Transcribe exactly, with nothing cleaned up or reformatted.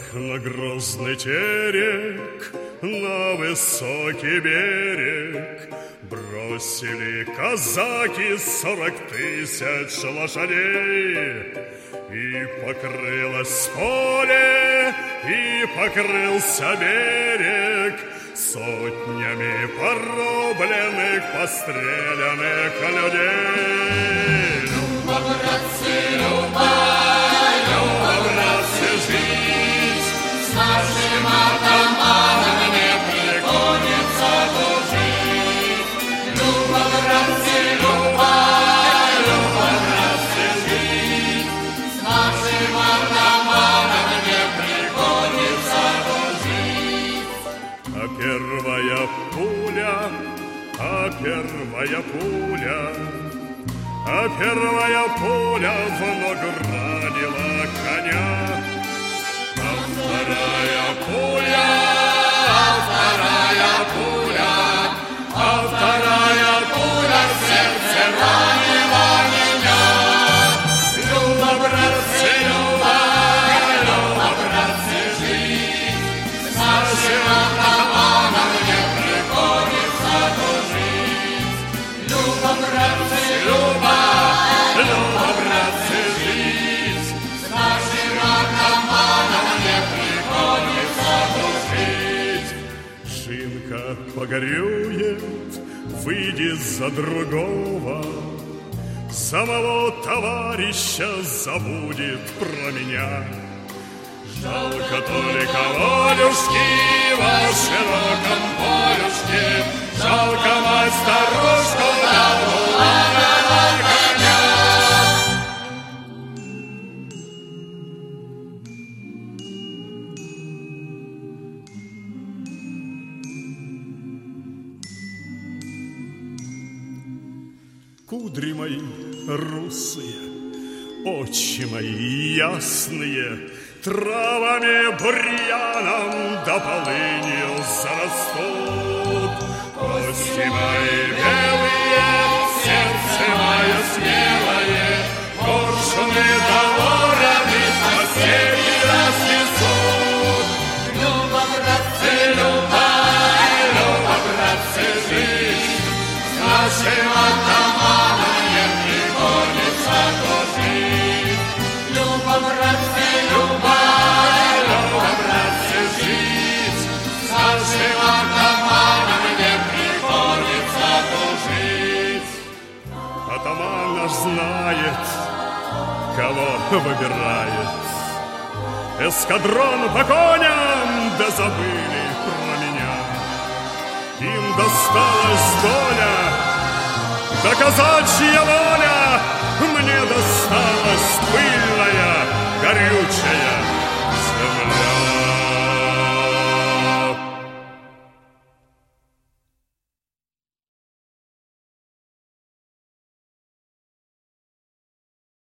на грозный терек, на высокий берег бросили казаки сорок тысяч лошадей. И покрылось поле, и покрылся берег сотнями порубленных, постреляных людей. Люба, братцы, Люба, Люба, братцы, жить с нашим атаманом не приходится жить. Люба, братцы, Люба, Люба, братцы, жить с нашим атаманом не приходится жить. А первая пуля, а первая пуля, а первая пуля в ногу ранила коня. А вторая пуля, а вторая пуля, а вторая пуля в сердце ранила меня. Люба, братцы, Люба, Люба, братцы, жить с нашим атаманом не приходится жить. Люба, братцы, Люба, Люба, братцы, жить с нашим атаманом не приходится жить. Шинка погорюет, выйдет за другого, самого товарища забудет про меня. Жалко только волюшки во широком полюшке, жалко мать старушку давно коня. Кудри мои русые, очи мои ясные, травами, бурьяном да полынью зарастут. Кости мои белые, сердце мое смелое, коршуны да вороны постели разнесут. Люба, братцы, Люба, Люба, братцы, жить с нашим атаманом не приходится жить. Люба, братцы, Люба, Люба, братцы, жить с нашим атаманом не приходится жить. Атаман наш знает, кого выбирает. Эскадрон по коням, да забыли про меня. Им досталась доля, да казачья воля мне досталась.